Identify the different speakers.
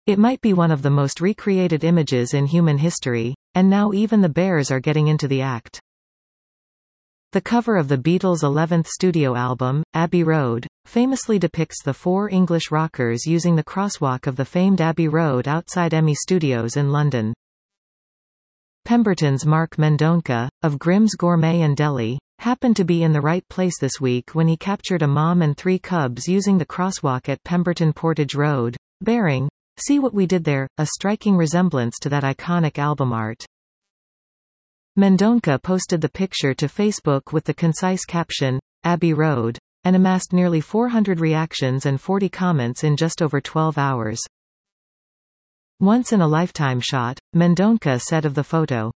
Speaker 1: It might be one of the most recreated images in human history, and now even the Bears are getting into the act. The cover of the Beatles' 11th studio album, Abbey Road, famously depicts the four English rockers using the crosswalk of the famed Abbey Road outside EMI Studios in London. Pemberton's Mark Mendonca, of Grimm's Gourmet and Deli, happened to be in the right place this week when he captured a mom and three cubs using the crosswalk at Pemberton Portage Road, bearing, "See what we did there," a striking resemblance to that iconic album art. Mendonca posted the picture to Facebook with the concise caption, "Abbey Road," and amassed nearly 400 reactions and 40 comments in just over 12 hours. Once in a lifetime shot, Mendonca said of the photo,